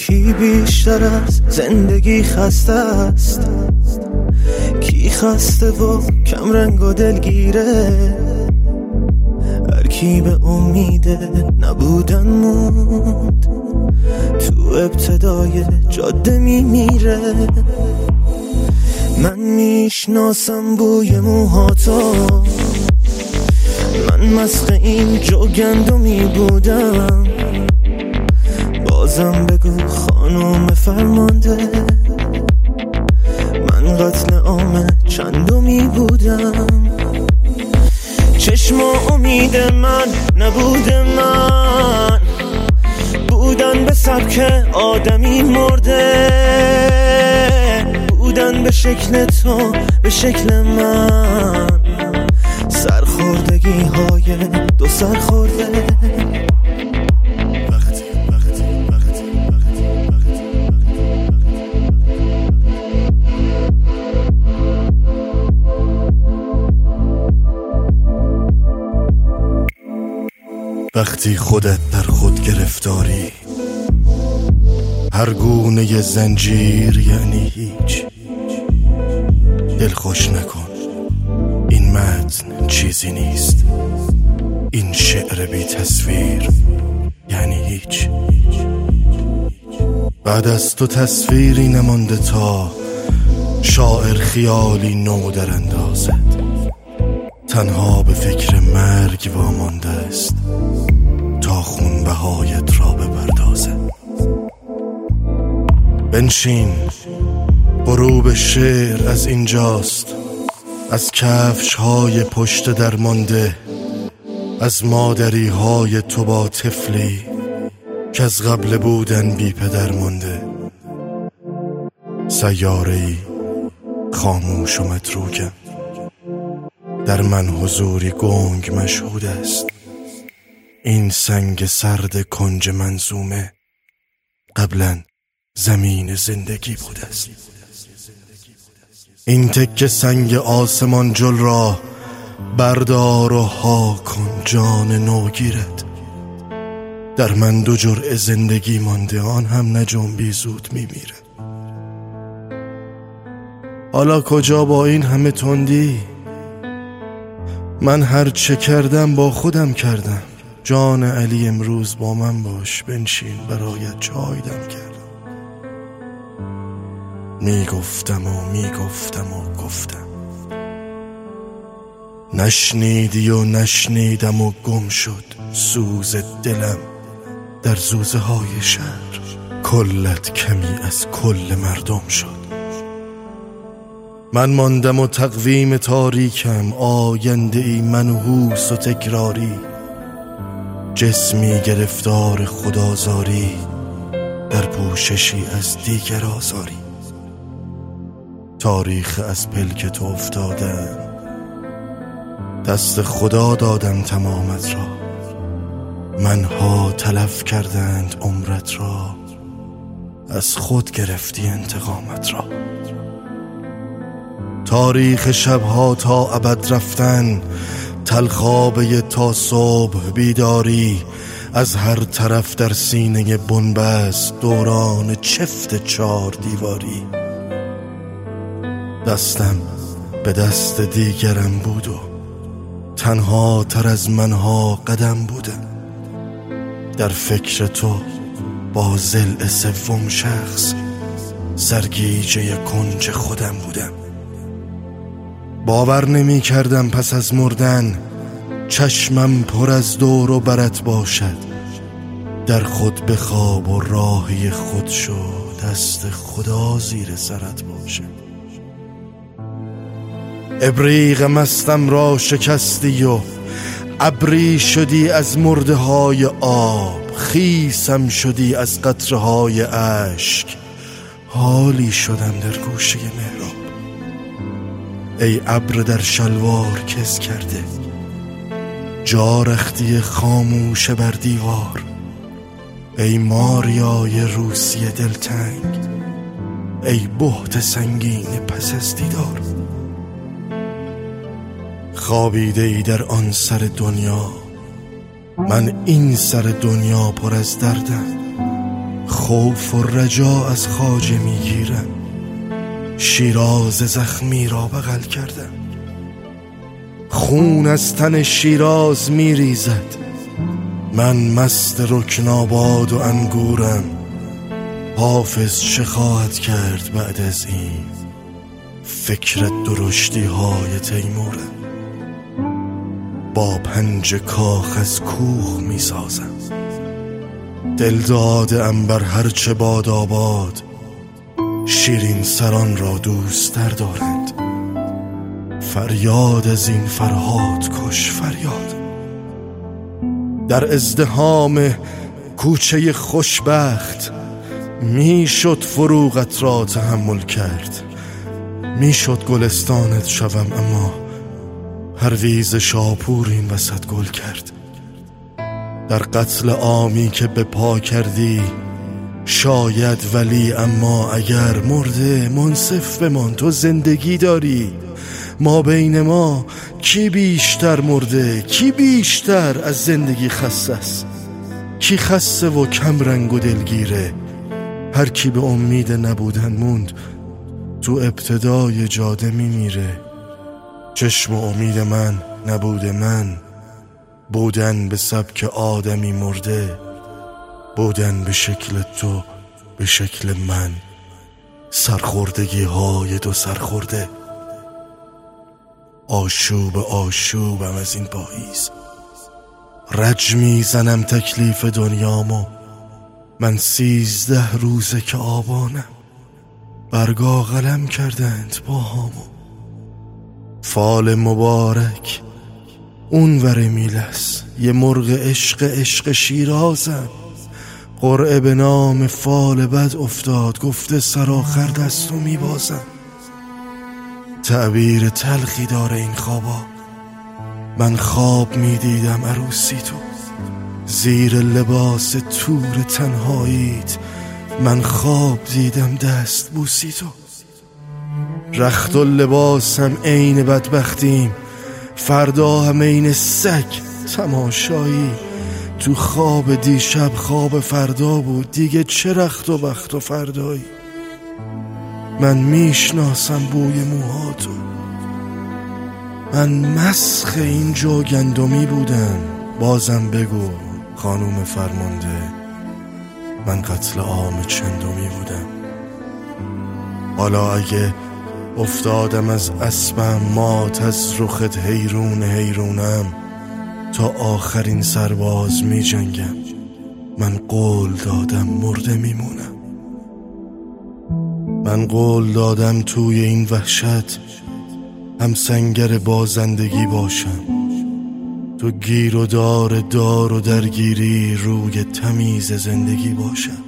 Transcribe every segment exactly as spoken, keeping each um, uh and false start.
کی بیشتر از زندگی خسته است؟ کی خسته و کم رنگ و دلگیره؟ هر کی به امید نبودن موند تو ابتدای جاده میمیره. من میشناسم بوی موهاتو، من مسخ این جوگندمی بودم. بازم بگو خانم فرمانده، من قتل عام چندمی بودم. چشم و امید من نبود، من بودن به سبک آدمی مرده، بودن به شکل تو به شکل من، سرخوردگی های دو سرخورده. وقتی خودت در خود گرفتاری، هر گونه زنجیر یعنی هیچ. دل خوش نکن، این متن چیزی نیست. این شعر بی تصویر یعنی هیچ. بعد از تو تصویری نمانده تا شاعر خیالی نو در اندازد. تنها به فکر مرگ وامانده است تا خونبهایت را بپردازد. بنشین، غروب شعر از اینجاست، از کفش های پشت درمانده، از مادری های تو با طفلی که از قبل بودن بی پدر مانده. سیاره‌ای خاموش و متروکم، در من حضوری گنگ مشهود است. این سنگ سرد کنج منظومه قبلا زمین زندگی بود است. این تکه سنگ آسمان جل را بردار و ها کن جان نوگیرت. در من دو جرعه زندگی مانده، آن هم نجنبی زود میمیره. حالا کجا با این همه تندی؟ من هر چه کردم با خودم کردم. جان علی امروز با من باش، بنشین برایت چای دم کردم. میگفتم و میگفتم و گفتم، نشنیدی و نشنیدم و گم شد سوز دلم در زوزه های شهر. کلت کمی از کل مردم شد. من ماندم و تقویم تاریکم، آینده ای منحوس و تکراری. جسمی گرفتار خدازاری، در پوششی از دیگر آزاری. تاریخ از پلک تو افتادم، دست خدا دادم تمامت را. منها تلف کردند عمرت را، از خود گرفتی انتقامت را. تاریخ شبها تا ابد رفتن، تلخابه تا صبح بیداری. از هر طرف در سینه بنبست دوران چفت چار دیواری. دستم به دست دیگرم بود و تنها تر از منها قدم بودم. در فکر تو با ضلع سوم شخص سرگیجه کنج خودم بودم. باور نمی کردم پس از مردن چشمم پر از دور و برت باشد. در خود بخواب و راهی خود شو، دست خدا زیر سرت باشد. ابریق مستم را شکستی و ابری شدی از مرده های آب. خیسم شدی از قطره های اشک، حالی شدم در گوشه محراب. ای ابر در شلوار کس کرده، جارختی خاموش بر دیوار. ای ماریای روسی دلتنگ، ای بهت سنگین پس از دیدار. خوابیده ای در آن سر دنیا، من این سر دنیا پر از دردم. خوف و رجا از خواجه میگیرم، شیراز زخمی را بغل کردم. خون از تن شیراز میریزد، من مست رکناباد و انگورم. حافظ چه خواهد کرد بعد از این؟ فکرت درشتی های تیمورم. با پنج کاخ از کوه می سازم، دل دادم بر هرچه باد آباد. شیرین سران را دوست تر دارند، فریاد از این فرهاد کش فریاد. در ازدحام کوچه خوشبخت میشد فروغت را تحمل کرد. میشد گلستانت شوم، اما پرویز شاپور این وسط گل کرد. در قتل عامی که به پا کردی شاید، ولی اما اگر مرده منصف بمان، تو زندگی داری. ما بین ما کی بیشتر مرده، کی بیشتر از زندگی خسته است؟ کی خسته و کم رنگ و دلگیره؟ هر کی به امید نبودن موند، تو ابتدای جاده میمیره. چشم و امید من نبوده من، بودن به سبک آدمی مرده، بودن به شکل تو به شکل من، سرخوردگی های دو سرخورده. آشوب آشوبم از این پاییز، رج میزنم تکلیف دنیامو. من سیزده روزه که آبانم، برگا قلم کردند باهامو. فال مبارک اون ور میلس، یه مرغ عشق عشق شیرازم. قرعه به نام فال بد افتاد، گفته سرآخر دستو میبازم. تعبیر تلخی داره این خوابا، من خواب میدیدم عروسی تو. زیر لباس تور تنهاییت من خواب دیدم دست بوسی تو. رخت و لباسم عین بدبختیم، فردا هم عین سگ تماشایی. تو خواب دیشب خواب فردا بود، دیگه چه رخت و بخت و فردایی. من میشناسم بوی موهاتو، من مسخ این جو گندمی بودم. بازم بگو خانوم فرمانده، من قتل عام چندمی بودم. حالا اگه افتادم از اسبم، مات از رخت حیرون حیرونم. تا آخرین سرباز می جنگم، من قول دادم مرده میمونم. من قول دادم توی این وحشت هم سنگر بازندگی باشم. تو گیر و دار دار و درگیری روی تمیز زندگی باشم.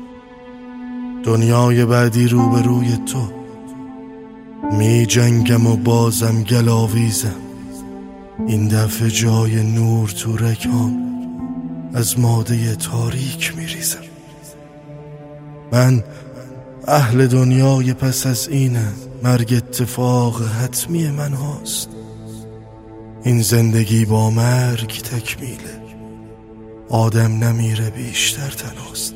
دنیای بعدی رو به روی تو می جنگم و بازم گلاویزم. این دفعه جای نور تو رگام از ماده تاریک می ریزم. من اهل دنیای پس از اینم، مرگ اتفاق حتمی من هاست. این زندگی با مرگ تکمیله، آدم نمیره بیشتر تنهاست.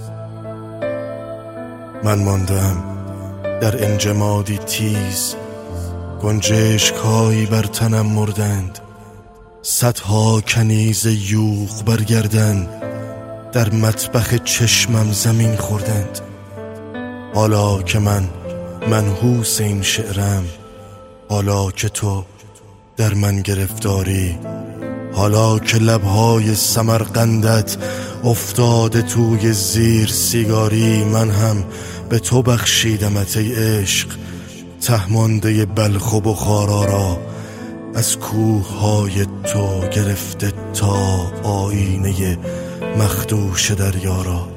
من ماندم در انجمادی تیز، گنجشک‌هایی بر تنم مردند. صدها کنیز یوغ برگردن در مطبخ چشمم زمین خوردند. حالا که من منحوس این شعرم، حالا که تو در من گرفتاری، حالا که لبهای سمرقندت افتاده توی زیر سیگاری، من هم به تو بخشیدمت ای عشق، تهمانده بلخ و بخارا را. از کوههای تو گرفته تا آینه مخدوش دریا را.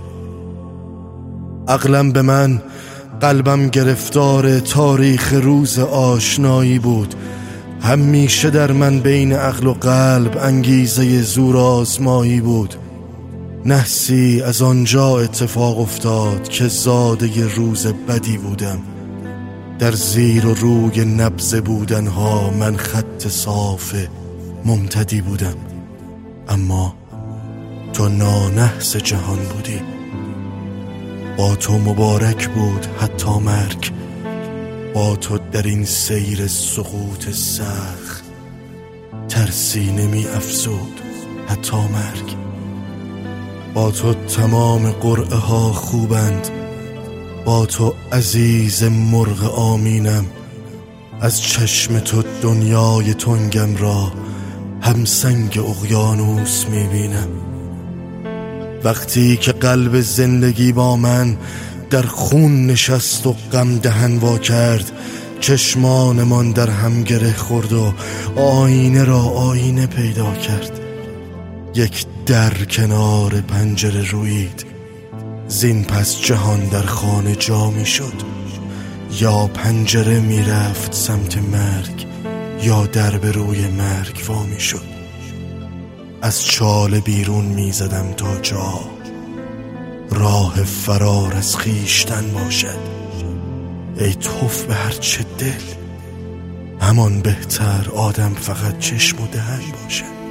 عقلم به من، قلبم گرفتار تاریخ روز آشنایی بود. همیشه در من بین عقل و قلب انگیزه زور آزمایی بود. نحسی از آنجا اتفاق افتاد که زاده روز بدی بودم. در زیر و روی نبض بودنها من خط صاف ممتدی بودم. اما تو نانحس جهان بودی، با تو مبارک بود حتی مرگ، با تو در این سیر سقوط سخت ترسی نمی افزود حتی مرگ. با تو تمام قرعه ها خوبند، با تو عزیز مرغ آمینم، از چشم تو دنیای تنگم را همسنگ اقیانوس میبینم. وقتی که قلب زندگی با من در خون نشست و غم دهن وا کرد، چشمانمان در هم گره خورد و آینه را آینه پیدا کرد. یک در کنار پنجره رویید، زین پس جهان در خانه جا می شد. یا پنجره می رفت سمت مرگ، یا در به روی مرگ وا می شد. از چاله بیرون می زدم تا جا راه فرار از خیشتن باشد. ای توف به هر چه دل، همان بهتر آدم فقط چشم و دهن باشد.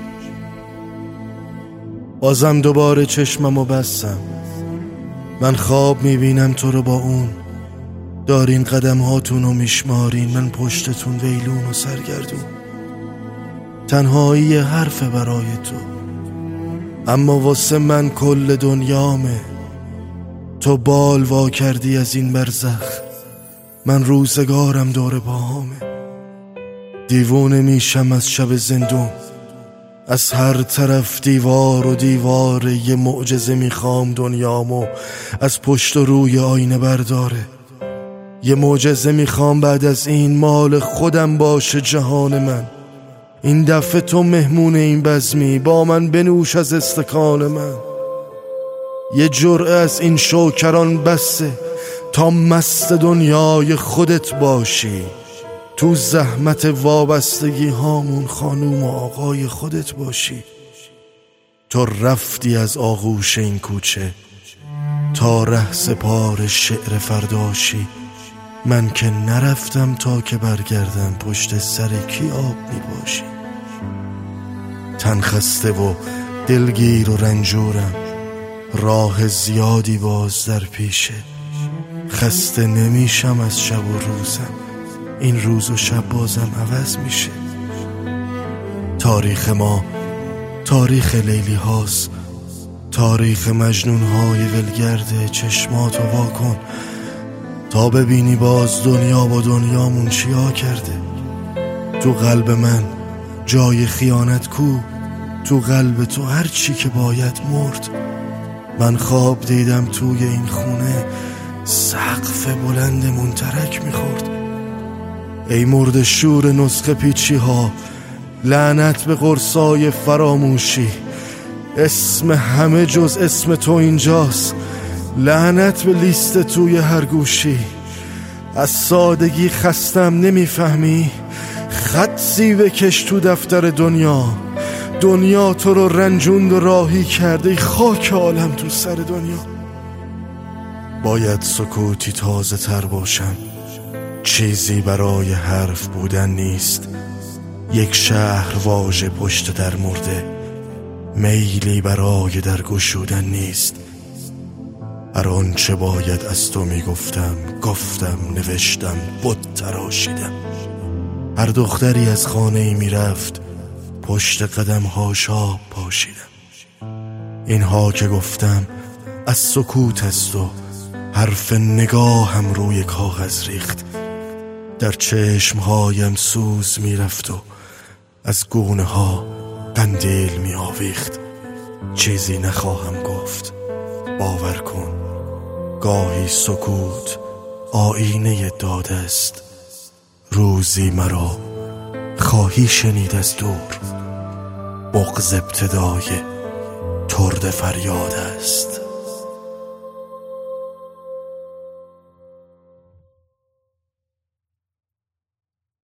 بازم دوباره چشممو بستم، من خواب میبینم تو رو با اون، دارین قدم هاتونو میشمارین، من پشتتون ویلون و سرگردون. تنهایی حرف برای تو، اما واسه من کل دنیامه. تو بال وا کردی از این برزخ، من روزگارم دور پاهامه. دیوونه میشم از شب زندون، از هر طرف دیوار و دیوار. یه معجزه میخوام دنیامو از پشت و روی آینه برداره. یه معجزه میخوام بعد از این مال خودم باشه جهان من. این دفعه تو مهمون این بزمی، با من بنوش از استکان من. یه جرعه از این شوکران بسه تا مست دنیای خودت باشی. تو زحمت وابستگی هامون خانوم و آقای خودت باشی. تو رفتی از آغوش این کوچه تا ره سپار شعر فرداشی. من که نرفتم تا که برگردم، پشت سر کی آب می باشی. تن خسته و دلگیر و رنجورم، راه زیادی باز در پیشه. خسته نمیشم از شب و روزم، این روز و شب بازم عوض میشه. تاریخ ما تاریخ لیلی هاست، تاریخ مجنون های ولگرده. چشماتو وا کن تا ببینی باز دنیا با دنیامون چیا کرده. تو قلب من جای خیانت کو، تو قلب تو هر چی که باید مرد. من خواب دیدم توی این خونه سقف بلندمون ترک میخورد. ای مرد شور نسخه پیچی ها، لعنت به قرصای فراموشی. اسم همه جز اسم تو اینجاست، لعنت به لیست توی هر گوشی. از سادگی خستم نمیفهمی، خطی بکش تو دفتر دنیا. دنیا تو رو رنجوند و راهی کرده، خاک عالم تو سر دنیا. باید سکوتی تازه تر باشم، چیزی برای حرف بودن نیست. یک شهر واژه پشت در مرده، میلی برای در گشودن نیست. هر آنچه باید از تو میگفتم گفتم، نوشتم، بت تراشیدم. هر دختری از خانه ای میرفت، پشت قدم هاش آب پاشیدم. اینها که گفتم از سکوت است و حرف نگاهم روی کاغذ ریخت. در چشمهایم سوز میرفت و از گونه ها قندیل می آویخت. چیزی نخواهم گفت، باور کن. گاهی سکوت آینه داده است، روزی مرا خواهی شنید از دور. بغض ابتدای ترد فریاد است.